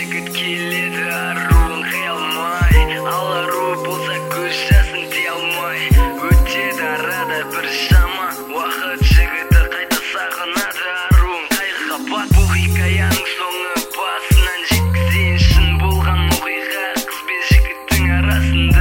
жігіт келеді аруын қиялмай, ал ару болса көз жасын тия алмай. Өтеді арада бір шама уақыт, жігіті қайта сағынады аруын қайғыға бат. Бұл хикаяның соңы басынан жеткізейін, шын болған оқиға қыз бен жігіттің арасында.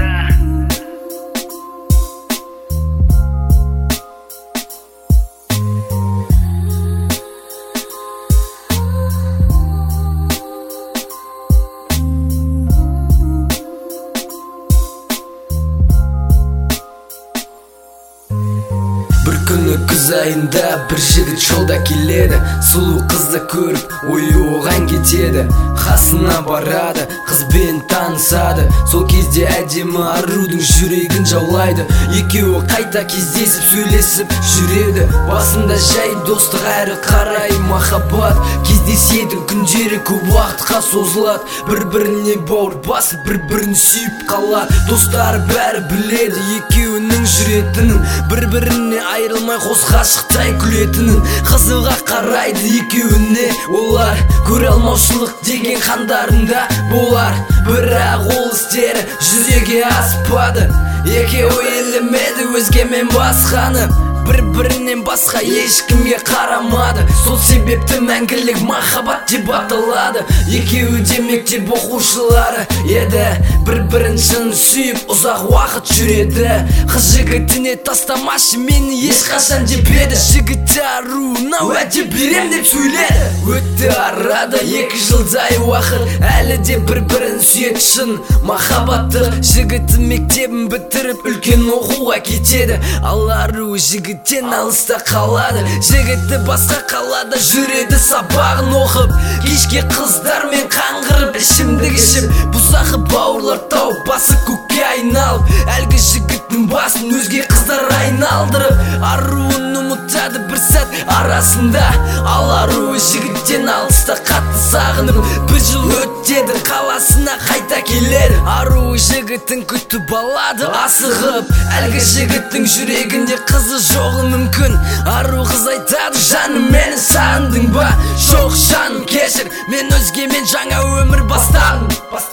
Бір күні күз айында бір жігіт жолда келеді, сұлу қызды көріп ойы оған кетеді. Қасына барады, қызбен танысады, сол кезде әдемі арудың жүрегін жаулайды. Екеуі қайта кездесіп сөйлесіп жүреді, басында жай достық әрі қарай махаббат. Кездеседі күндері көп уақытқа созылады, бір-біріне бауыр басып бір-бірін сүйіп қалады. Достары бәрі біледі екеуінің жүретінін, бір-біріне айрылмай қос ғашықтай күлетінін. Қызыға қарайды екеуіне олар, көре алмаушылық деген қандарында болар. Бірақ ол істері жүзеге аспады, екеуі елемеді өзгемен басқаны, бір-бірінен басқа ешкімге қарамады. Сол себепті мәңгілік махаббат деп аталады. Екеуі де мектеп оқушылары еді, бір-бірін шын сүйіп ұзақ уақыт жүреді. Қыз жігітіне тастамашы мені ешқашан деп еді, жігіті аруына уәде берем деп сөйледі. Өтті арада 2 жылдай уақыт, әлі де бір-бірін сүйеді шын махаббатты. Жігіті мектебін бітіріп үлкен оқуға кетеді, ал ару жігіттен алыста қалады. Жігіті басқа қалада жүреді сабағын оқып, кешке қыздармен қаңғырып ішімдік ішіп, бұзақы бауырлар тауып басы көкке айналып, әлгі жігіттің басын өзге қыздар айналдырып, аруын ұмытады бір сәт арасында. Ал ару жігіттен алыста қатты сағынып, бір жыл өтеді қаласына қайта келеді. Ару жігітін күтіп алады асығып, әлгі жігіттің жүрегінде қызы жоғы мүмкін. Ару қыз айтады, жаным мені сағындың ба? Жоқ жаным кешір, мен өзгемен жаңа өмір бастадым.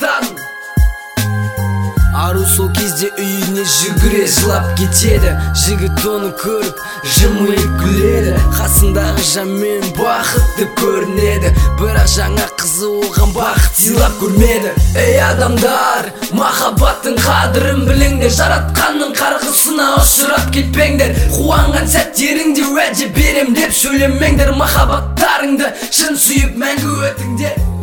Ару сол кезде үйіне жүгіре жылап кетеді, жігіт оны көріп жымиып күледі. Қасындағы жанмен бақытты көрінеді, бірақ жаңа қызы оған бақыт сыйлап көрмеді. Ей адамдар, махаббаттың қадірін біліңдер, жаратқанның қарғысына ұшырап кетпеңдер. Қуанған сәттеріңде уәде берем деп сөйлемеңдер, махаббаттарыңды шын сүйіп мәңгі өтіңдер.